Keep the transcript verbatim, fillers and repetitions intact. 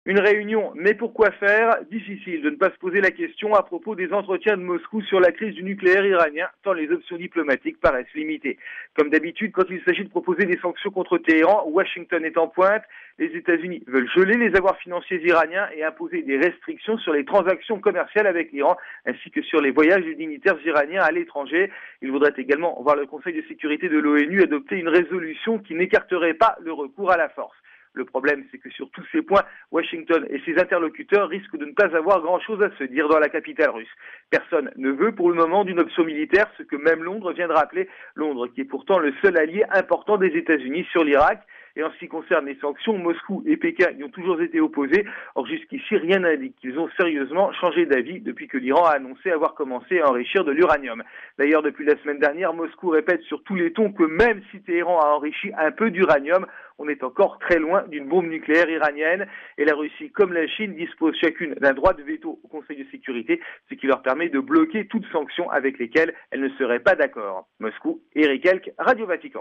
Une réunion, mais pourquoi faire? Difficile de ne pas se poser la question à propos des entretiens de Moscou sur la crise du nucléaire iranien, tant les options diplomatiques paraissent limitées. Comme d'habitude, quand il s'agit de proposer des sanctions contre Téhéran, Washington est en pointe. Les États-Unis veulent geler les avoirs financiers iraniens et imposer des restrictions sur les transactions commerciales avec l'Iran, ainsi que sur les voyages des dignitaires iraniens à l'étranger. Il voudrait également voir le Conseil de sécurité de l'ONU adopter une résolution qui n'écarterait pas le recours à la force. Le problème, c'est que sur tous ces points, Washington et ses interlocuteurs risquent de ne pas avoir grand-chose à se dire dans la capitale russe. Personne ne veut pour le moment d'une option militaire, ce que même Londres vient de rappeler. Londres qui est pourtant le seul allié important des États-Unis sur l'Irak. Et en ce qui concerne les sanctions, Moscou et Pékin y ont toujours été opposés. Or jusqu'ici, rien n'indique qu'ils ont sérieusement changé d'avis depuis que l'Iran a annoncé avoir commencé à enrichir de l'uranium. D'ailleurs, depuis la semaine dernière, Moscou répète sur tous les tons que même si Téhéran a enrichi un peu d'uranium, on est encore très loin d'une bombe nucléaire iranienne. Et la Russie, comme la Chine, disposent chacune d'un droit de veto au Conseil de sécurité, ce qui leur permet de bloquer toute sanction avec lesquelles elles ne seraient pas d'accord. Moscou, Eric Elk, Radio Vatican.